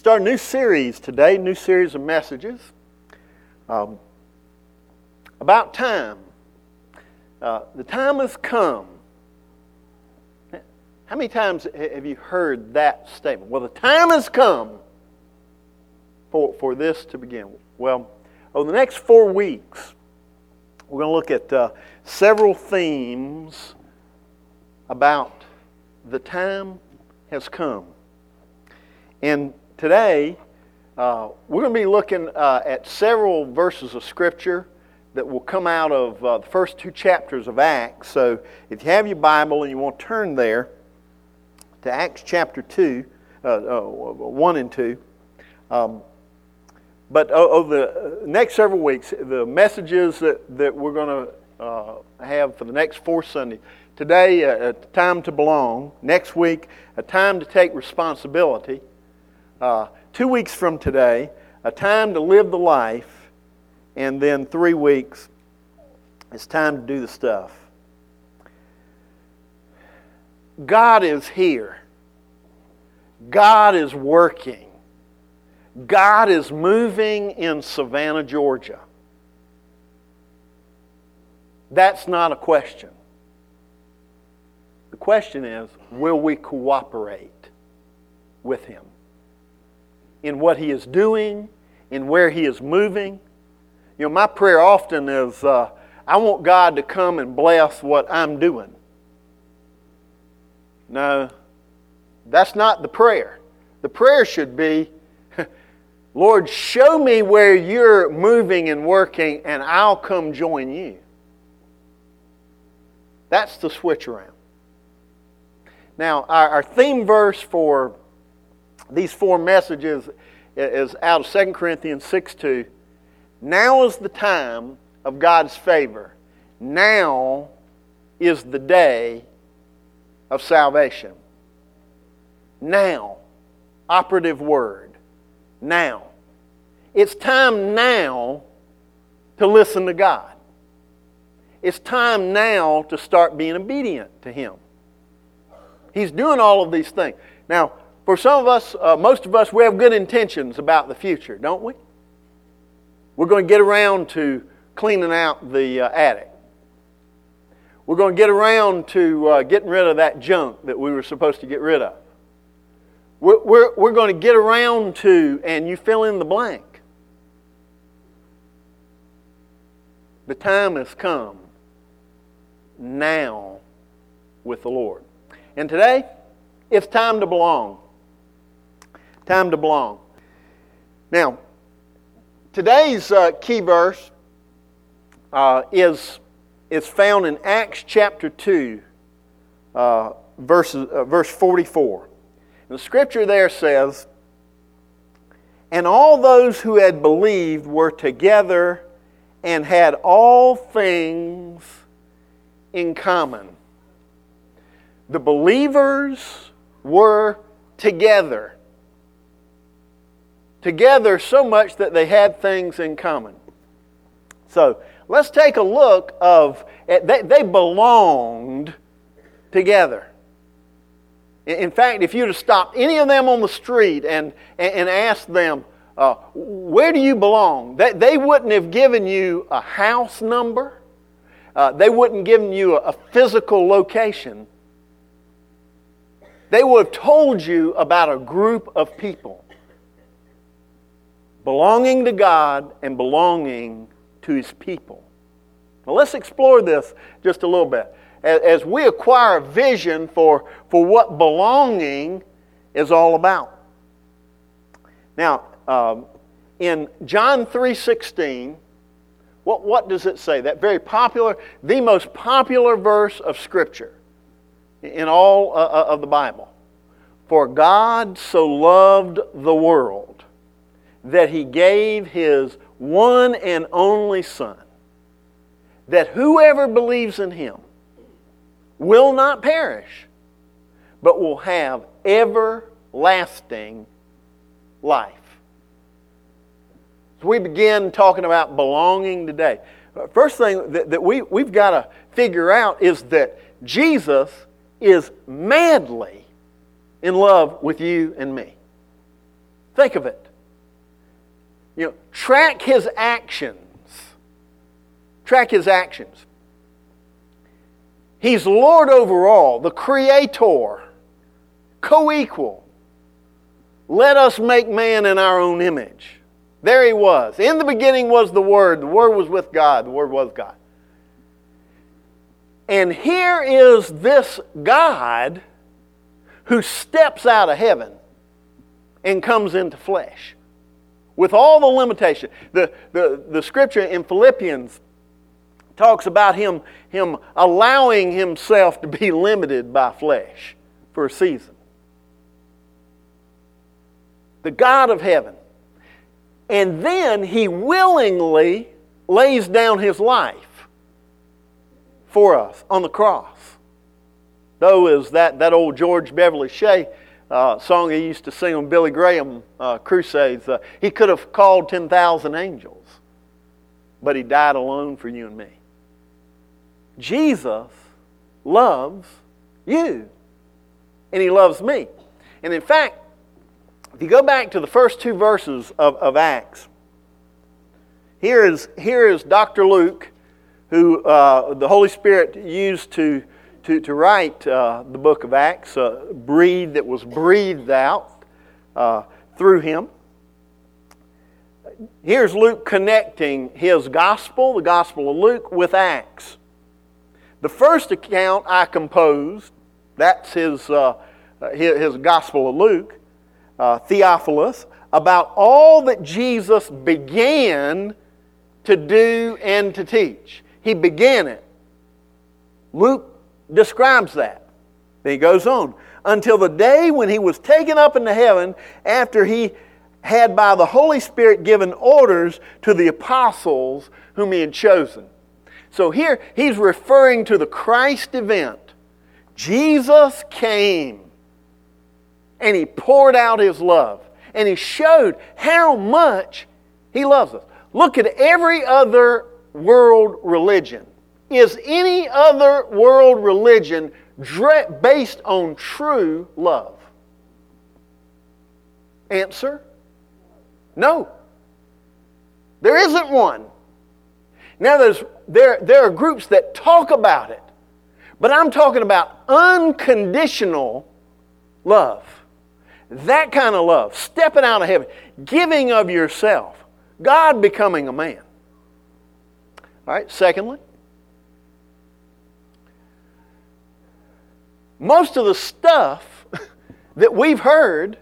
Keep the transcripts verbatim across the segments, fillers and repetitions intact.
Start a new series today, new series of messages um, about time. Uh, the time has come. How many times have you heard that statement? Well, the time has come for, for this to begin. Well, over the next four weeks, we're going to look at uh, several themes about the time has come. And today, uh, we're going to be looking uh, at several verses of Scripture that will come out of uh, the first two chapters of Acts. So if you have your Bible and you want to turn there to Acts chapter two, uh, uh, one and two. Um, but over the next several weeks, the messages that, that we're going to uh, have for the next four Sundays. Today, uh, a time to belong. Next week, a time to take responsibility. Uh, two weeks from today, a time to live the life, and then three weeks, it's time to do the stuff. God is here. God is working. God is moving in Savannah, Georgia. That's not a question. The question is, will we cooperate with Him in what He is doing, in where He is moving? You know, my prayer often is, uh, I want God to come and bless what I'm doing. No, that's not the prayer. The prayer should be, Lord, show me where You're moving and working, and I'll come join You. That's the switch around. Now, our, our theme verse for these four messages is out of Second Corinthians six two. Now is the time of God's favor. Now is the day of salvation. Now. Operative word. Now. It's time now to listen to God. It's time now to start being obedient to Him. He's doing all of these things. Now, for some of us, uh, most of us, we have good intentions about the future, don't we? We're going to get around to cleaning out the uh, attic. We're going to get around to uh, getting rid of that junk that we were supposed to get rid of. We're, we're, we're going to get around to, and you fill in the blank. The time has come now with the Lord. And today, it's time to belong. Time to belong. Now, today's uh, key verse uh, is, is found in Acts chapter two, uh, verse, uh, verse forty-four. And the scripture there says, "And all those who had believed were together and had all things in common." The believers were together. Together so much that they had things in common. So let's take a look of, they, they belonged together. In fact, if you'd have stopped any of them on the street and, and asked them, uh, where do you belong? They, they wouldn't have given you a house number. Uh, they wouldn't give you a, a physical location. They would have told you about a group of people belonging to God and belonging to His people. Now let's explore this just a little bit. As we acquire a vision for, for what belonging is all about. Now, um, in John three sixteen, what, what does it say? That very popular, the most popular verse of Scripture in all uh, of the Bible. "For God so loved the world that He gave His one and only Son, that whoever believes in Him will not perish, but will have everlasting life." So we begin talking about belonging today. First thing that, that we, we've got to figure out is that Jesus is madly in love with you and me. Think of it. You know, track His actions. Track His actions. He's Lord over all, the Creator, co-equal. Let us make man in our own image. There He was. In the beginning was the Word. The Word was with God. The Word was God. And here is this God who steps out of heaven and comes into flesh with all the limitation. The, the, the scripture in Philippians talks about him, him allowing Himself to be limited by flesh for a season. The God of heaven. And then He willingly lays down His life for us on the cross. Though is that, that old George Beverly Shea uh, song he used to sing on Billy Graham uh, crusades. Uh, he could have called ten thousand angels, but He died alone for you and me. Jesus loves you, and He loves me. And in fact, if you go back to the first two verses of, of Acts, here is, here is Doctor Luke, who uh, the Holy Spirit used to, to, to write uh, the book of Acts, uh, breathed, that was breathed out uh, through him. Here's Luke connecting his gospel, the Gospel of Luke, with Acts. The first account I composed, that's his, uh, his, his Gospel of Luke, uh, Theophilus, about all that Jesus began to do and to teach. He began it. Luke describes that. Then he goes on. Until the day when He was taken up into heaven, after He had by the Holy Spirit given orders to the apostles whom He had chosen. So here he's referring to the Christ event. Jesus came and He poured out His love. And He showed how much He loves us. Look at every other world religion. Is any other world religion based on true love? Answer? No. There isn't one. Now there's, there, there are groups that talk about it. But I'm talking about unconditional love. That kind of love. Stepping out of heaven. Giving of yourself. God becoming a man. All right, secondly, most of the stuff that we've heard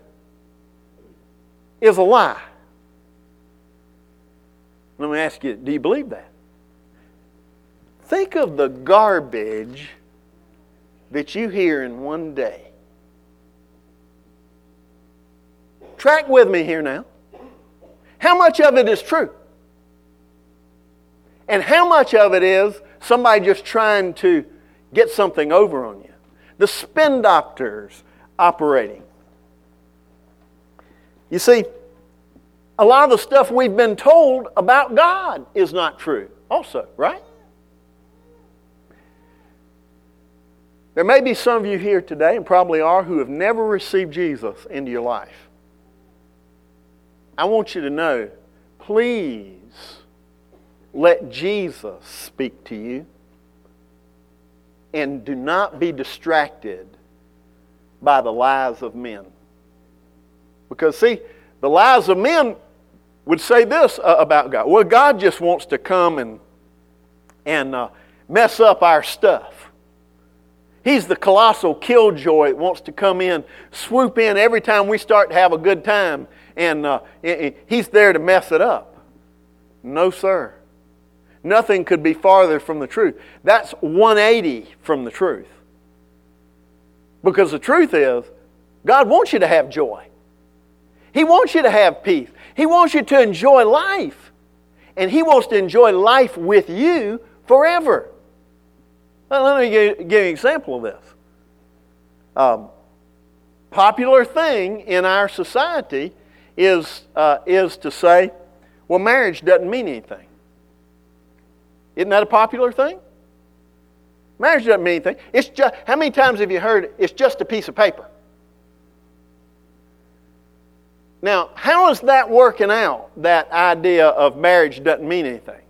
is a lie. Let me ask you, do you believe that? Think of the garbage that you hear in one day. Track with me here now. How much of it is true? And how much of it is somebody just trying to get something over on you? The spin doctors operating. You see, a lot of the stuff we've been told about God is not true also, right? There may be some of you here today, and probably are, who have never received Jesus into your life. I want you to know, please let Jesus speak to you, and do not be distracted by the lies of men. Because see, the lies of men would say this uh, about God. Well, God just wants to come and, and uh, mess up our stuff. He's the colossal killjoy that wants to come in, swoop in every time we start to have a good time, and uh, He's there to mess it up. No, sir. Nothing could be farther from the truth. That's one eighty from the truth. Because the truth is, God wants you to have joy. He wants you to have peace. He wants you to enjoy life. And He wants to enjoy life with you forever. Now, let me give you an example of this. Um, popular thing in our society is, uh, is to say, well, marriage doesn't mean anything. Isn't that a popular thing? Marriage doesn't mean anything. It's just, how many times have you heard it's just a piece of paper? Now, how is that working out, that idea of marriage doesn't mean anything?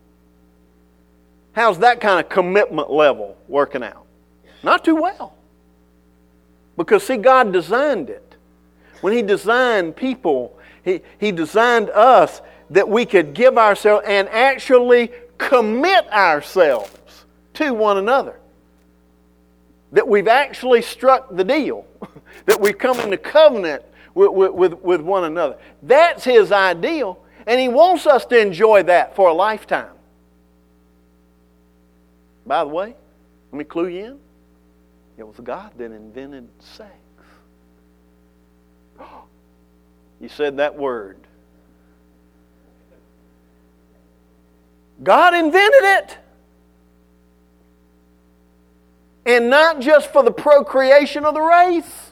How's that kind of commitment level working out? Not too well. Because, see, God designed it. When He designed people, He, he designed us that we could give ourselves and actually commit ourselves to one another. That we've actually struck the deal. That we've come into covenant with, with, with one another. That's His ideal, and He wants us to enjoy that for a lifetime. By the way, let me clue you in. It was God that invented sex. You said that word. God invented it. And not just for the procreation of the race.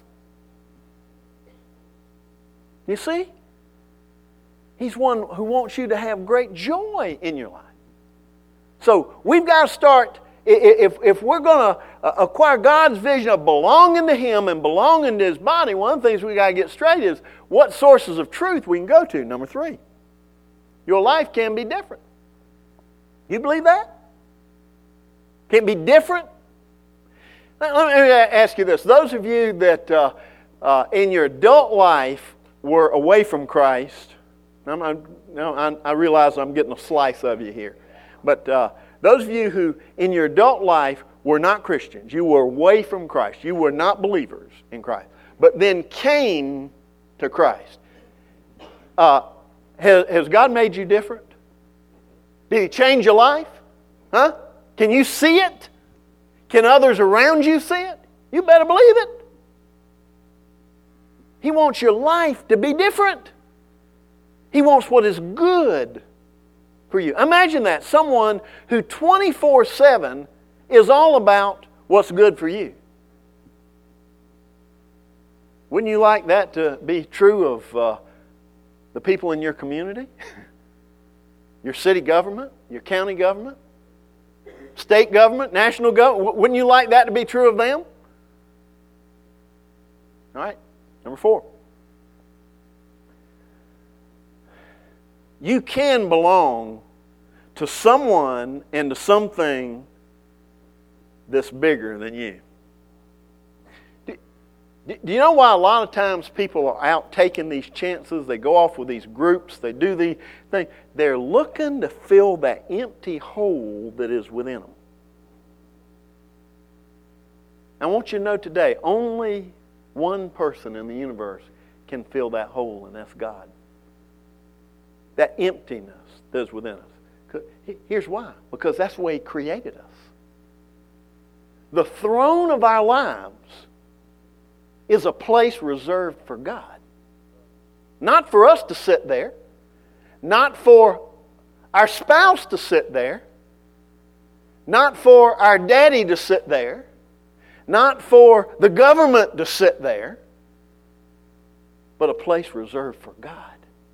You see? He's one who wants you to have great joy in your life. So we've got to start, if, if we're going to acquire God's vision of belonging to Him and belonging to His body, one of the things we've got to get straight is what sources of truth we can go to. Number three, your life can be different. You believe that? Can it be different? Let me ask you this. Those of you that uh, uh, in your adult life were away from Christ, I'm, I'm, no, I, I realize I'm getting a slice of you here. But uh, those of you who in your adult life were not Christians, you were away from Christ, you were not believers in Christ, but then came to Christ. Uh, has, has God made you different? Did He change your life? Huh? Can you see it? Can others around you see it? You better believe it. He wants your life to be different. He wants what is good for you. Imagine that. Someone who twenty-four seven is all about what's good for you. Wouldn't you like that to be true of uh, the people in your community? Your city government? Your county government? State government? National government? Wouldn't you like that to be true of them? All right. Number four. You can belong to someone and to something that's bigger than you. Do, do you know why a lot of times people are out taking these chances? They go off with these groups. They do these things. They're looking to fill that empty hole that is within them. I want you to know today, only one person in the universe can fill that hole, and that's God. That emptiness that is within us. Here's why. Because that's the way He created us. The throne of our lives is a place reserved for God. Not for us to sit there. Not for our spouse to sit there. Not for our daddy to sit there. Not for the government to sit there. But a place reserved for God.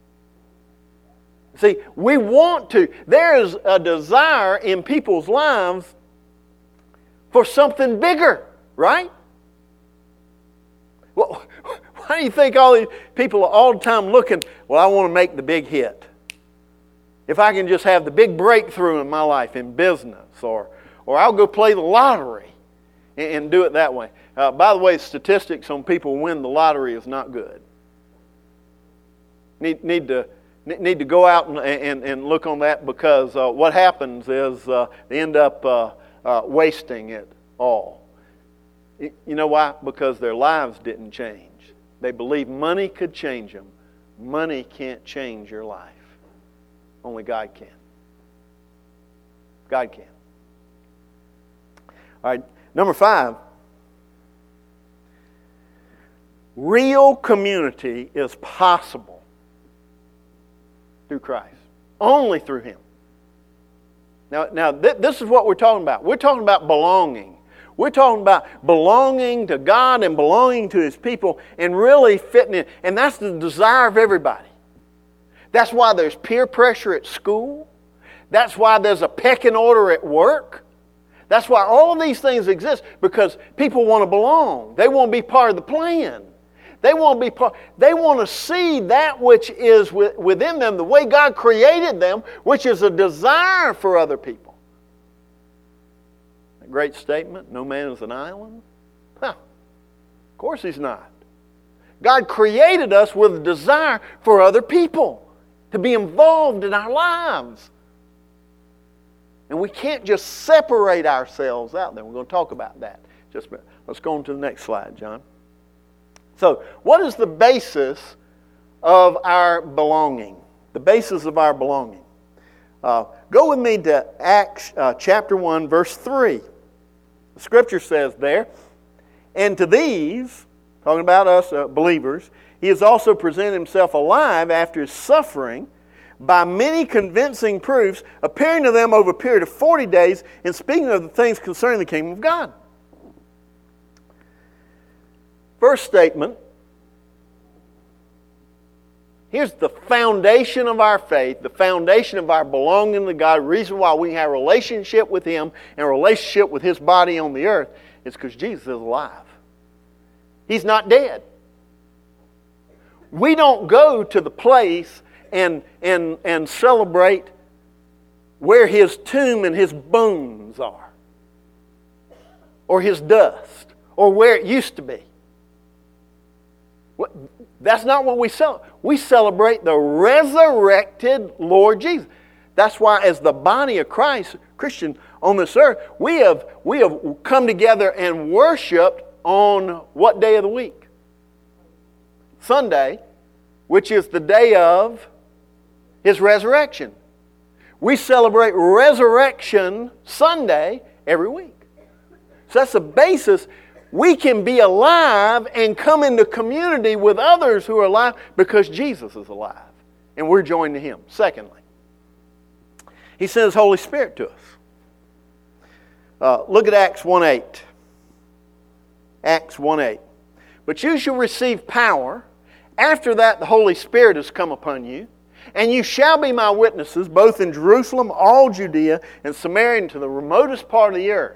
See, we want to. There's a desire in people's lives for something bigger, right? Well, why do you think all these people are all the time looking, well, I want to make the big hit. If I can just have the big breakthrough in my life in business, or, or I'll go play the lottery and, and do it that way. Uh, by the way, statistics on people who win the lottery is not good. Need, need to... Need to go out and, and, and look on that, because uh, what happens is uh, they end up uh, uh, wasting it all. You know why? Because their lives didn't change. They believe money could change them. Money can't change your life. Only God can. God can. All right, number five. Real community is possible through Christ. Only through Him. Now, now th- this is what we're talking about. We're talking about belonging. We're talking about belonging to God and belonging to His people and really fitting in. And that's the desire of everybody. That's why there's peer pressure at school. That's why there's a pecking order at work. That's why all of these things exist, because people want to belong. They want to be part of the plan. They want to be part. They want to see that which is within them, the way God created them, which is a desire for other people. A great statement, no man is an island. Huh. Of course he's not. God created us with a desire for other people to be involved in our lives. And we can't just separate ourselves out there. We're going to talk about that. Just a minute. Let's go on to the next slide, John. So, what is the basis of our belonging? The basis of our belonging. Uh, go with me to Acts uh, chapter one, verse three. The Scripture says there, and to these, talking about us uh, believers, He has also presented Himself alive after His suffering by many convincing proofs, appearing to them over a period of forty days and speaking of the things concerning the kingdom of God. First statement, here's the foundation of our faith, the foundation of our belonging to God, the reason why we have a relationship with Him and a relationship with His body on the earth is because Jesus is alive. He's not dead. We don't go to the place and, and, and celebrate where His tomb and His bones are, or His dust, or where it used to be. That's not what we celebrate. We celebrate the resurrected Lord Jesus. That's why as the body of Christ, Christian on this earth, we have, we have come together and worshiped on what day of the week? Sunday, which is the day of His resurrection. We celebrate Resurrection Sunday every week. So that's the basis. We can be alive and come into community with others who are alive because Jesus is alive. And we're joined to Him. Secondly, He sent His Holy Spirit to us. Uh, look at Acts one eight. Acts one eight. But you shall receive power. After that the Holy Spirit has come upon you. And you shall be my witnesses both in Jerusalem, all Judea, and Samaria, and to the remotest part of the earth.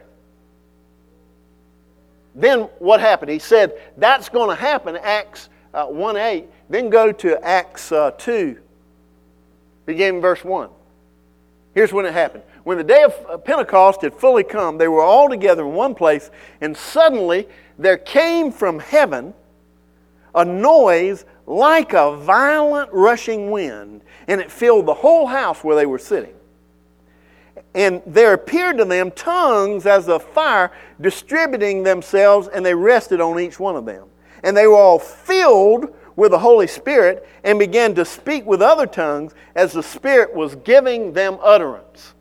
Then what happened? He said that's going to happen, Acts uh, one eight. Then go to Acts uh, two, beginning in verse one. Here's when it happened. When the day of Pentecost had fully come, they were all together in one place, and suddenly there came from heaven a noise like a violent rushing wind, and it filled the whole house where they were sitting. And there appeared to them tongues as of fire distributing themselves, and they rested on each one of them. And they were all filled with the Holy Spirit and began to speak with other tongues as the Spirit was giving them utterance.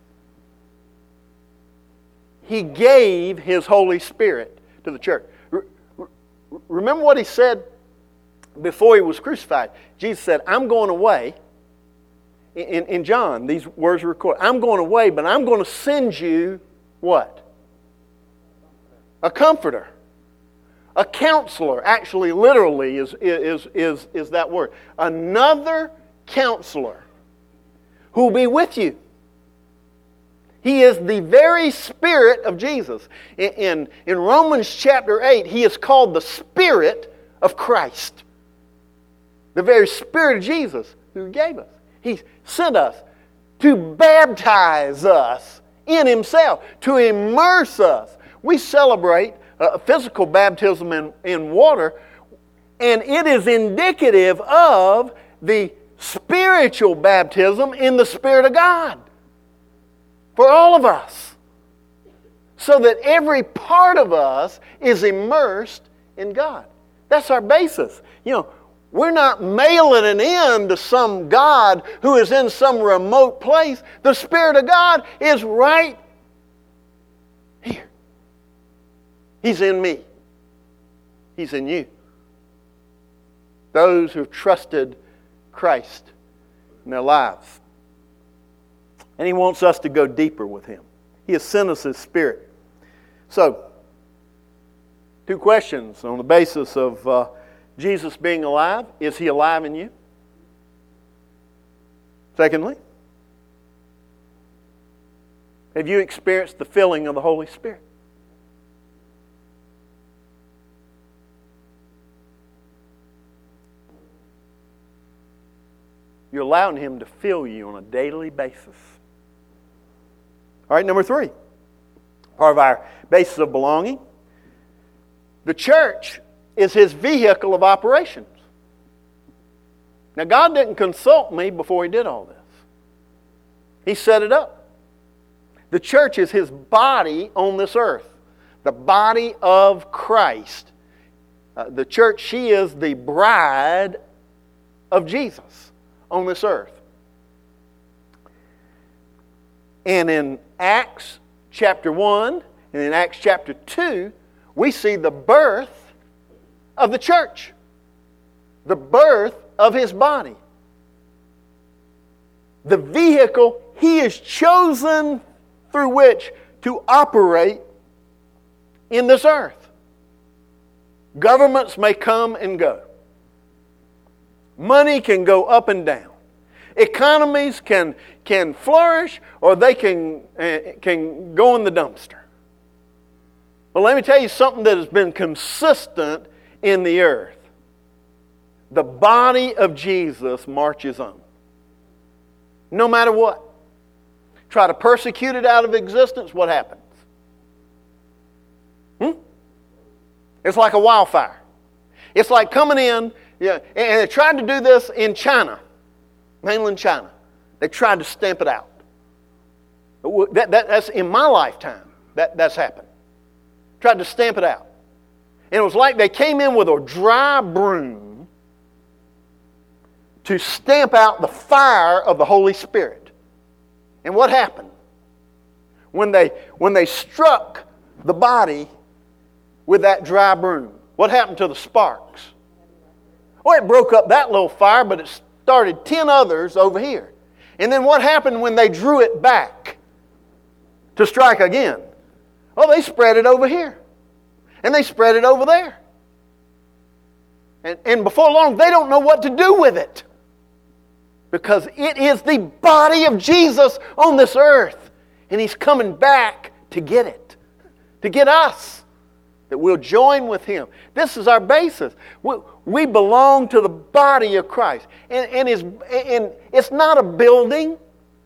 He gave His Holy Spirit to the church. Remember what He said before He was crucified? Jesus said, I'm going away. In, in John, these words are recorded. I'm going away, but I'm going to send you what? A comforter. A counselor. Actually, literally is, is, is, is that word. Another counselor who will be with you. He is the very Spirit of Jesus. In, in, in Romans chapter eight, He is called the Spirit of Christ. The very Spirit of Jesus who He gave us. He sent us to baptize us in Himself, to immerse us. We celebrate a physical baptism in, in water, and it is indicative of the spiritual baptism in the Spirit of God for all of us, so that every part of us is immersed in God. That's our basis. You know, we're not mailing an in to some God who is in some remote place. The Spirit of God is right here. He's in me. He's in you. Those who have trusted Christ in their lives. And He wants us to go deeper with Him. He has sent us His Spirit. So, two questions on the basis of Uh, Jesus being alive. Is He alive in you? Secondly, have you experienced the filling of the Holy Spirit? You're allowing Him to fill you on a daily basis. All right, number three. Part of our basis of belonging. The church is His vehicle of operations. Now, God didn't consult me before He did all this. He set it up. The church is His body on this earth. The body of Christ. Uh, the church, she is the bride of Jesus on this earth. And in Acts chapter one and in Acts chapter two, we see the birth of the church. The birth of His body. The vehicle He has chosen through which to operate in this earth. Governments may come and go. Money can go up and down. Economies can, can flourish or they can, uh, can go in the dumpster. But let me tell you something that has been consistent in the earth. The body of Jesus marches on. No matter what. Try to persecute it out of existence, what happens? Hmm? It's like a wildfire. It's like coming in, yeah, and they tried to do this in China, mainland China. They tried to stamp it out. That, that, that's in my lifetime, that, that's happened. Tried to stamp it out. And it was like they came in with a dry broom to stamp out the fire of the Holy Spirit. And what happened? When they, when they struck the body with that dry broom, what happened to the sparks? Well, it broke up that little fire, but it started ten others over here. And then what happened when they drew it back to strike again? Well, they spread it over here. And they spread it over there. And, and before long, they don't know what to do with it. Because it is the body of Jesus on this earth. And He's coming back to get it. To get us. That we'll join with Him. This is our basis. We, we belong to the body of Christ. And, and, it's, and it's not a building.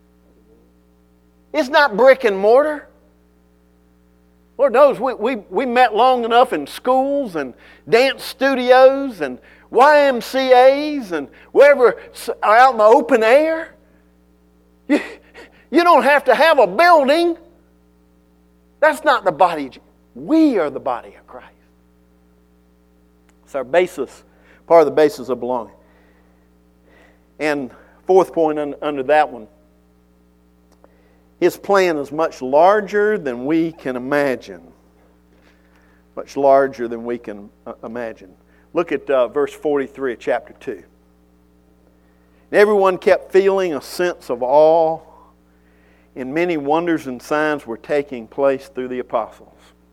It's not brick and mortar. Lord knows, we, we, we met long enough in schools and dance studios and Y M C As and wherever out in the open air. You, you don't have to have a building. That's not the body. We are the body of Christ. It's our basis, part of the basis of belonging. And fourth point un, under that one, His plan is much larger than we can imagine. Much larger than we can uh, imagine. Look at uh, verse forty-three of chapter two. And everyone kept feeling a sense of awe, and many wonders and signs were taking place through the apostles.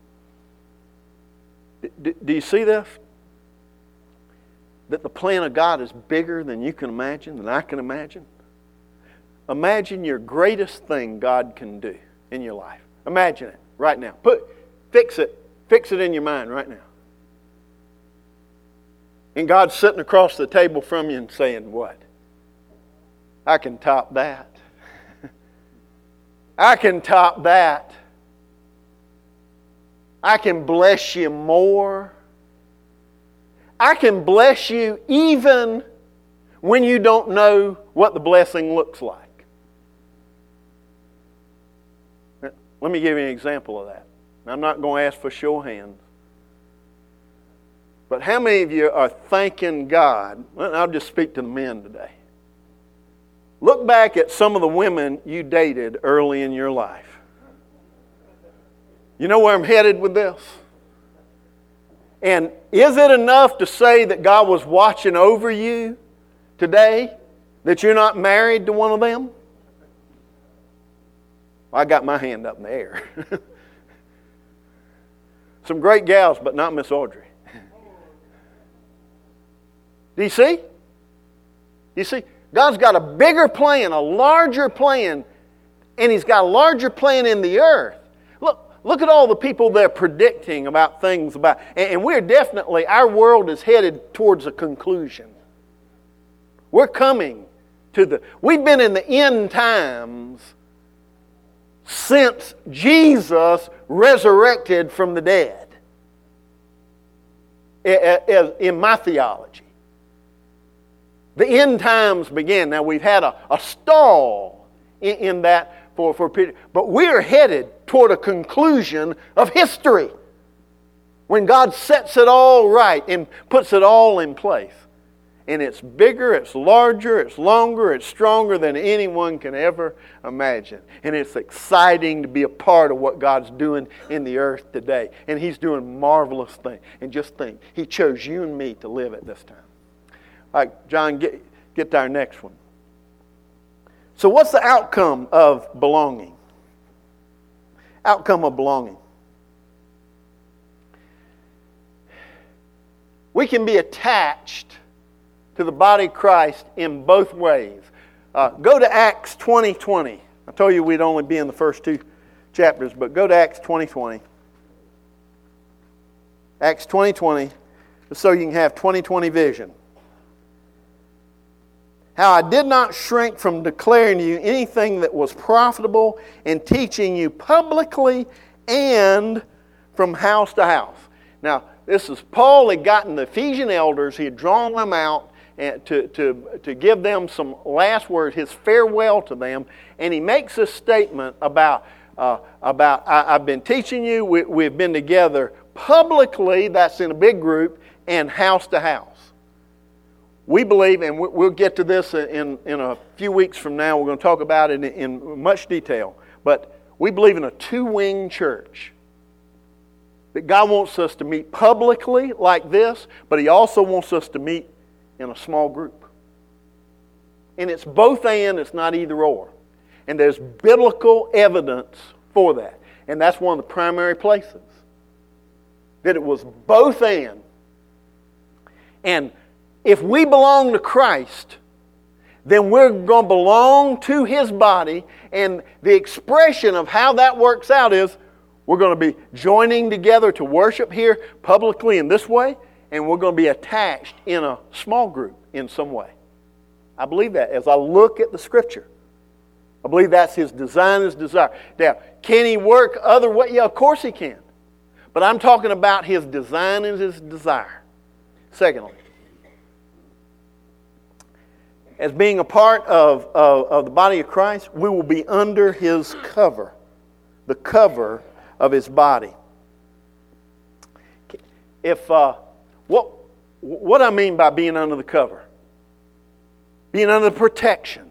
D- d- do you see this? That the plan of God is bigger than you can imagine, than I can imagine. Imagine your greatest thing God can do in your life. Imagine it right now. Put, fix it. Fix it in your mind right now. And God's sitting across the table from you and saying, what? I can top that. I can top that. I can bless you more. I can bless you even when you don't know what the blessing looks like. Let me give you an example of that. I'm not going to ask for show of hands. But how many of you are thanking God? Well, I'll just speak to the men today. Look back at some of the women you dated early in your life. You know where I'm headed with this? And is it enough to say that God was watching over you today? That you're not married to one of them? Well, I got my hand up in the air. Some great gals, but not Miss Audrey. Do you see? You see? God's got a bigger plan, a larger plan, and He's got a larger plan in the earth. Look, look at all the people they're predicting about things about, and, and we're definitely, our world is headed towards a conclusion. We're coming to the... We've been in the end times since Jesus resurrected from the dead. In my theology. The end times began. Now we've had a, a stall in, in that for, for a period, but we're headed toward a conclusion of history when God sets it all right and puts it all in place. And it's bigger, it's larger, it's longer, it's stronger than anyone can ever imagine. And it's exciting to be a part of what God's doing in the earth today. And He's doing marvelous things. And just think, He chose you and me to live at this time. All right, John, get, get to our next one. So what's the outcome of belonging? Outcome of belonging. We can be attached to the body of Christ in both ways. Uh, go to Acts twenty twenty. I told you we'd only be in the first two chapters, but go to Acts twenty twenty. Acts twenty twenty, so you can have twenty twenty vision. How I did not shrink from declaring to you anything that was profitable and teaching you publicly and from house to house. Now, this is Paul had gotten the Ephesian elders, he had drawn them out and to, to, to give them some last words, his farewell to them, and he makes a statement about, uh, about I, I've been teaching you, we, we've been together publicly, that's in a big group, and house to house. We believe, and we'll get to this in, in a few weeks from now, we're going to talk about it in, in much detail, but we believe in a two-wing church. That God wants us to meet publicly like this, but He also wants us to meet in a small group. And it's both and, it's not either or. And there's biblical evidence for that. And that's one of the primary places. That it was both and. And if we belong to Christ, then we're going to belong to His body. And the expression of how that works out is we're going to be joining together to worship here publicly in this way, and we're going to be attached in a small group in some way. I believe that as I look at the Scripture. I believe that's His design, His desire. Now, can He work other ways? Yeah, of course He can. But I'm talking about His design and His desire. Secondly, as being a part of, of, of the body of Christ, we will be under His cover. The cover of His body. If uh, what what I mean by being under the cover, being under the protection,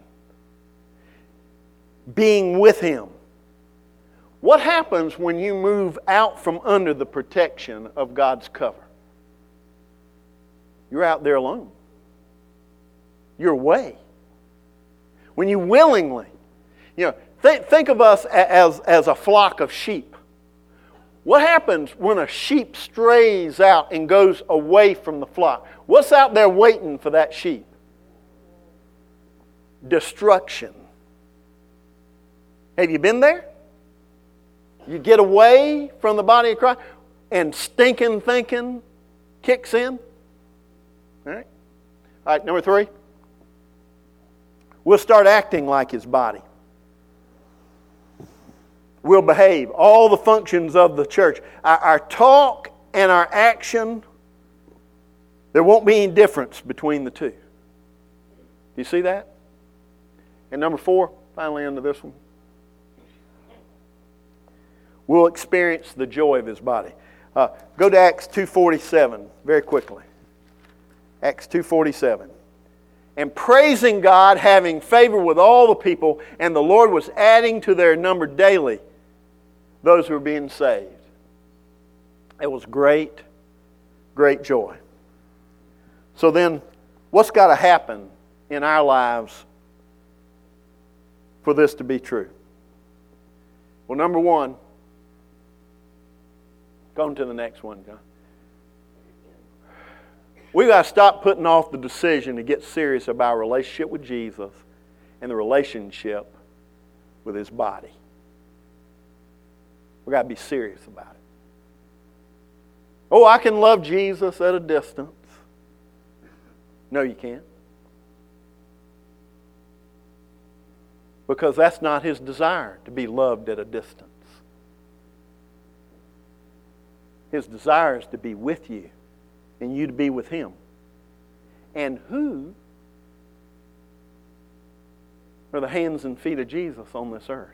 being with Him. What happens when you move out from under the protection of God's cover? You're out there alone. You're away. When you willingly, you know, think think of us as as a flock of sheep. What happens when a sheep strays out and goes away from the flock? What's out there waiting for that sheep? Destruction. Have you been there? You get away from the body of Christ and stinking thinking kicks in. All right. All right, number three. We'll start acting like His body. We'll behave. All the functions of the church. Our, our talk and our action, there won't be any difference between the two. Do you see that? And number four, finally into this one. We'll experience the joy of His body. Uh, go to Acts two forty-seven very quickly. Acts two forty-seven. And praising God, having favor with all the people, and the Lord was adding to their number daily those who were being saved. It was great, great joy. So then, what's got to happen in our lives for this to be true? Well, number one, go on to the next one, John. We've got to stop putting off the decision to get serious about our relationship with Jesus and the relationship with His body. We've got to be serious about it. Oh, I can love Jesus at a distance. No, you can't. Because that's not His desire, to be loved at a distance. His desire is to be with you and you to be with Him. And who are the hands and feet of Jesus on this earth?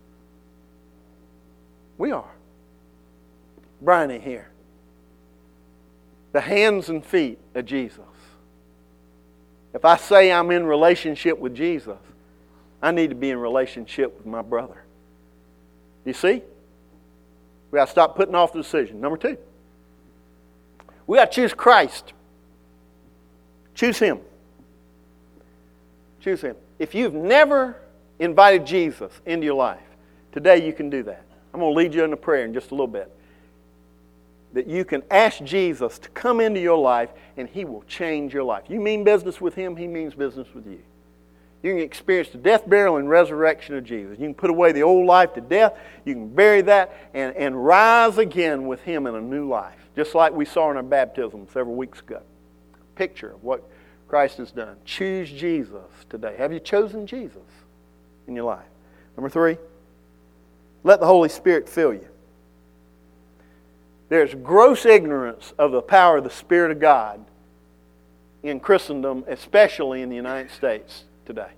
We are. Bryony here. The hands and feet of Jesus. If I say I'm in relationship with Jesus, I need to be in relationship with my brother. You see? We got to stop putting off the decision. Number two, we got to choose Christ. Choose Him. Choose Him. If you've never invited Jesus into your life, today you can do that. I'm going to lead you in a prayer in just a little bit. That you can ask Jesus to come into your life and He will change your life. You mean business with Him, He means business with you. You can experience the death, burial, and resurrection of Jesus. You can put away the old life to death. You can bury that and, and rise again with Him in a new life. Just like we saw in our baptism several weeks ago. Picture of what Christ has done. Choose Jesus today. Have you chosen Jesus in your life? Number three, let the Holy Spirit fill you. There's gross ignorance of the power of the Spirit of God in Christendom, especially in the United States today.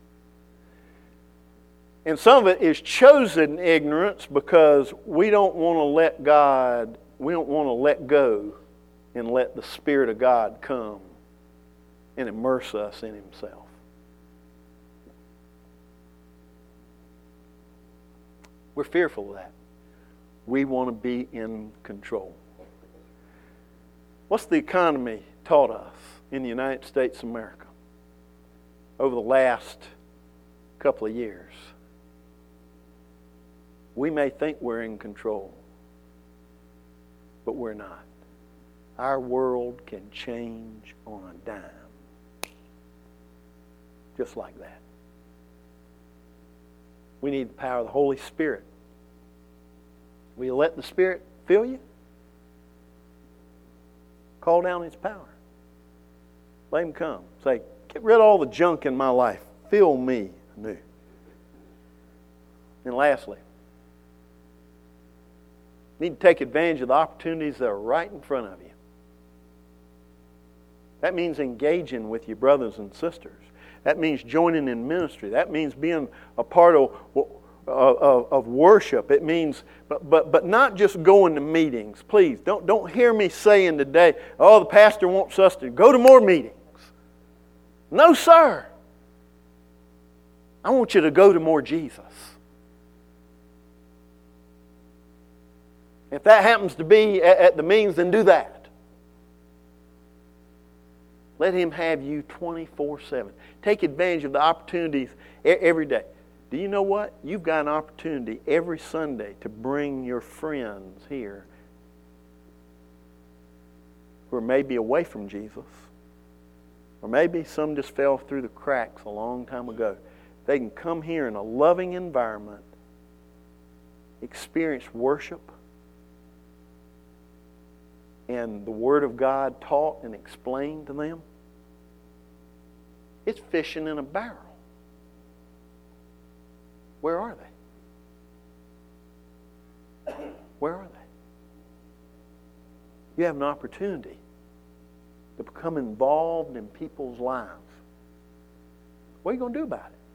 And some of it is chosen ignorance because we don't want to let God, we don't want to let go and let the Spirit of God come and immerse us in Himself. We're fearful of that. We want to be in control. What's the economy taught us in the United States of America over the last couple of years? We may think we're in control, but we're not. Our world can change on a dime. Just like that. We need the power of the Holy Spirit. Will you let the Spirit fill you? Call down His power. Let Him come. Say, get rid of all the junk in my life. Fill me anew. And lastly, you need to take advantage of the opportunities that are right in front of you. That means engaging with your brothers and sisters. That means joining in ministry. That means being a part of, of, of worship. It means, but, but, but not just going to meetings. Please, don't, don't hear me saying today, oh, the pastor wants us to go to more meetings. No, sir. I want you to go to more Jesus. If that happens to be at, at the meetings, then do that. Let Him have you twenty-four seven. Take advantage of the opportunities every day. Do you know what? You've got an opportunity every Sunday to bring your friends here who are maybe away from Jesus, or maybe some just fell through the cracks a long time ago. They can come here in a loving environment, experience worship, and the Word of God taught and explained to them. It's fishing in a barrel. Where are they? Where are they? You have an opportunity to become involved in people's lives. What are you going to do about it?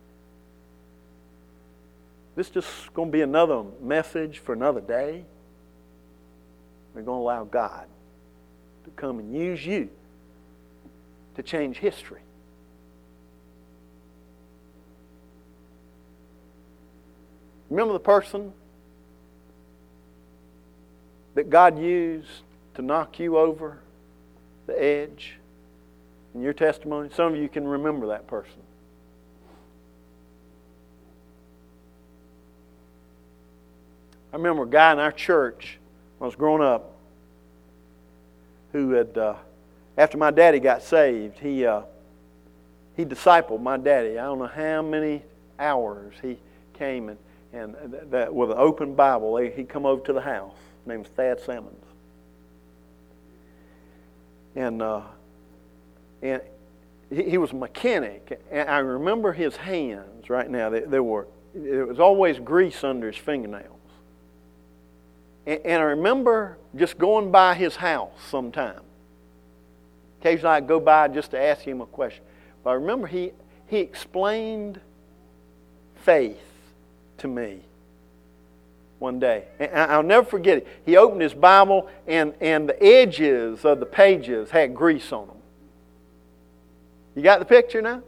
This just going to be another message for another day? We're going to allow God to come and use you to change history. Remember the person that God used to knock you over the edge in your testimony? Some of you can remember that person. I remember a guy in our church when I was growing up who had, uh, after my daddy got saved, he uh, he discipled my daddy. I don't know how many hours he came and And that with an open Bible, he'd come over to the house. His name was Thad Sammons. And, uh, and he, he was a mechanic, and I remember his hands right now. They, they were, there was always grease under his fingernails. And, and I remember just going by his house sometime. Occasionally I'd go by just to ask him a question. But I remember he, he explained faith to me one day. And I'll never forget it. He opened his Bible and, and the edges of the pages had grease on them. You got the picture now?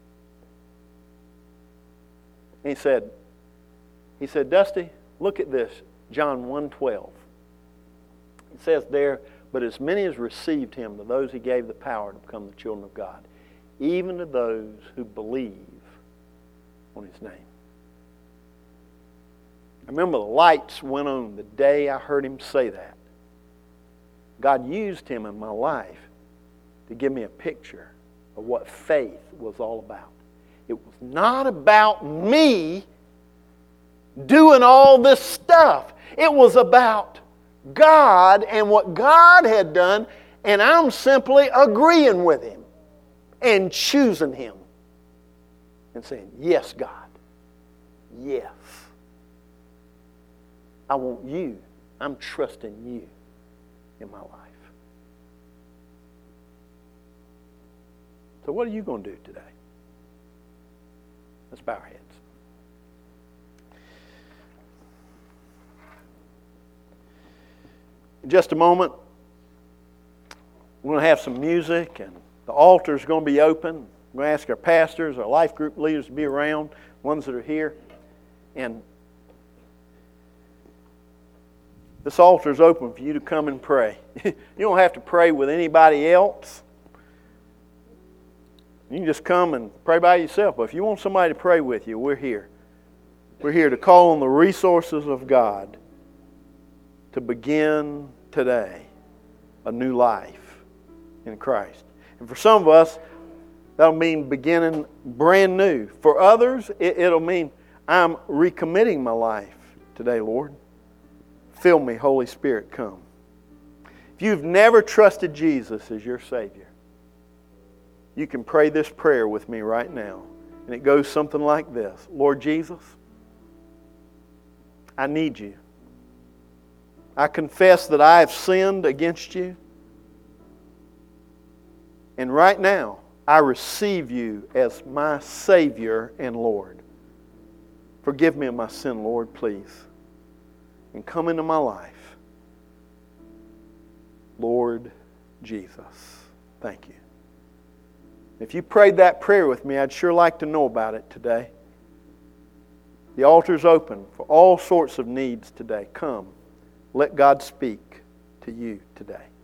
And he said, he said, Dusty, look at this, John one twelve. It says there, but as many as received him, to those he gave the power to become the children of God, even to those who believe on his name. I remember the lights went on the day I heard him say that. God used him in my life to give me a picture of what faith was all about. It was not about me doing all this stuff. It was about God and what God had done, and I'm simply agreeing with him and choosing him and saying, yes, God, yes. I want you. I'm trusting you in my life. So what are you going to do today? Let's bow our heads. In just a moment, we're going to have some music, and the altar is going to be open. We're going to ask our pastors, our life group leaders to be around, ones that are here. And this altar is open for you to come and pray. You don't have to pray with anybody else. You can just come and pray by yourself. But if you want somebody to pray with you, we're here. We're here to call on the resources of God to begin today a new life in Christ. And for some of us, that'll mean beginning brand new. For others, it, it'll mean I'm recommitting my life today, Lord. Fill me, Holy Spirit, come. If you've never trusted Jesus as your Savior, you can pray this prayer with me right now. And it goes something like this. Lord Jesus, I need you. I confess that I have sinned against you. And right now, I receive you as my Savior and Lord. Forgive me of my sin, Lord, please. And come into my life. Lord Jesus, thank you. If you prayed that prayer with me, I'd sure like to know about it today. The altar's open for all sorts of needs today. Come, let God speak to you today.